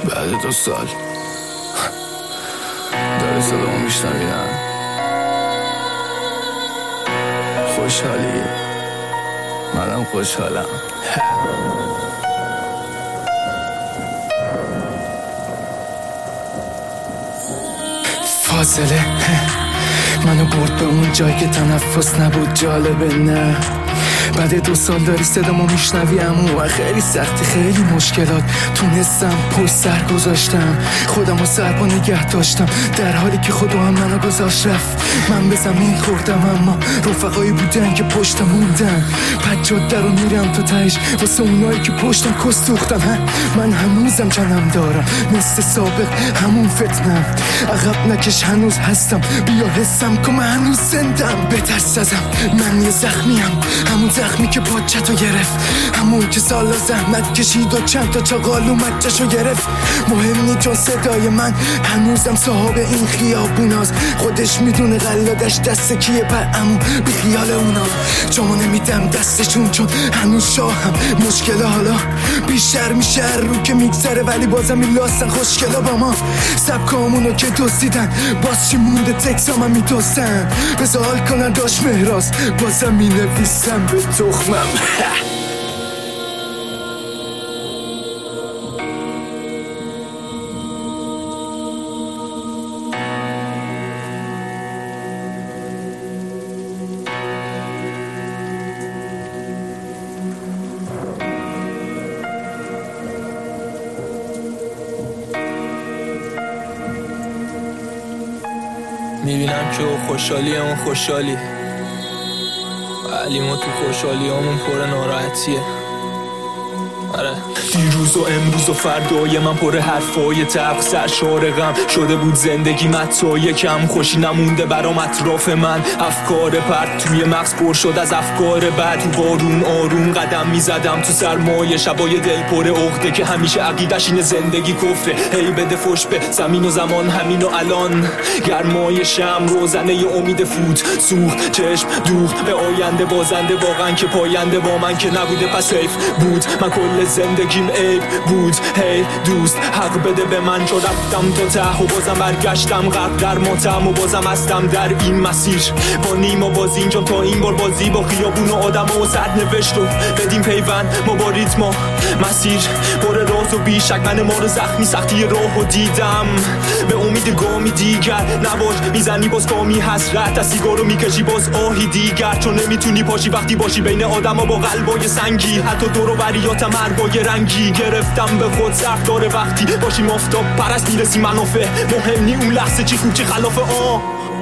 بعد 2 سال داره صدامو میشنویدن. خوشحالی؟ منم خوشحالم. فاصله منو برد به اون جایی که تنفس نبود. جالبه نه بعد 2 سال داری صدامو میشنوی عمو و خیلی سختی خیلی مشکلات تونستم پشت سر گذاشتم خودمو سر پا نگه داشتم در حالی که خدا هم منو گذاشت رفت. من به زمین خوردم اما رفقایی بودن که پشتم موندن. پد جاده رو میرم تا تهش واسه اونایی که پشتم کس دوختن. من هنوزم جنم دارم مثل سابق همون فتنم. عقب نکش هنوز هستم بیا حسم که من هنوز زندم. بترس ازم من یه زخمیم همون زخمی که پاچتو گرفت همون که سالا زحمت کشید و چند تا چاقال اومد جشو گرفت. مهم نی چون صدای من هنوزم صاحب این خیابوناست. خودش میدونه قلادش دست کیه پر امو بی خیال اونا. جامو نمیدم دستشون چون هنوز شاهم. مشکل حالا بیشتر میشه رو که میگذره ولی بازم این لاستن خوشگلا با ما. سبکامونو که دزدیدن باز چی مونده تکسام هم میدوستن. بزال کنن داشت مهراز بازم مینویسم به تخمم. میبینم که خوشحالی همون خوشحالی ولی ما تو خوشحالی همون پر ناراحتیه. آره دیروز و امروز و فردای من پر حرفای تلخ سرشار غم شده بود زندگی متای کم خوشی نمونده برام اطراف من. افکار پرت توی مغز پر شد از افکار بد. تو بارون آروم قدم میزدم تو سرمایه شبای دل پر عقده که همیشه عقیدش اینه زندگی کفره. هی بده فوش به زمین و زمان همین و الان گرمای شم روزنه امید فوت سوخت چشم دوخ به آینده بازنده واقعا که پاینده با من که نبوده پس حیف بود. من کل زندگیم عیب بود. هی دوست حق بده به من چون رفتم تا ته و بازم برگشتم غرق در ماتم و بازم هستم در این مسیر با نیما باز اینجام تا این بار بازی با خیابون و آدم و سرنوشت رو بدیم پیوند ما با ریتم و مسیر پر راز و بیشک. من ما رو زخمی سختی راه و دیدم به امید گامی دیگر نباش میزنی باز کامی حسرت از سیگارو میکشی باز آهی دیگر چون نمیتونی پاشی وقتی باشی بین آدم ها با قلبای سنگی. حتی دور و بریاتم هر رنگی گرفتم به خود صرف داره وقتی باشیم آفتاب پرست میرسی منافع. مهم نی اون لحظه چی خوب چی خلافه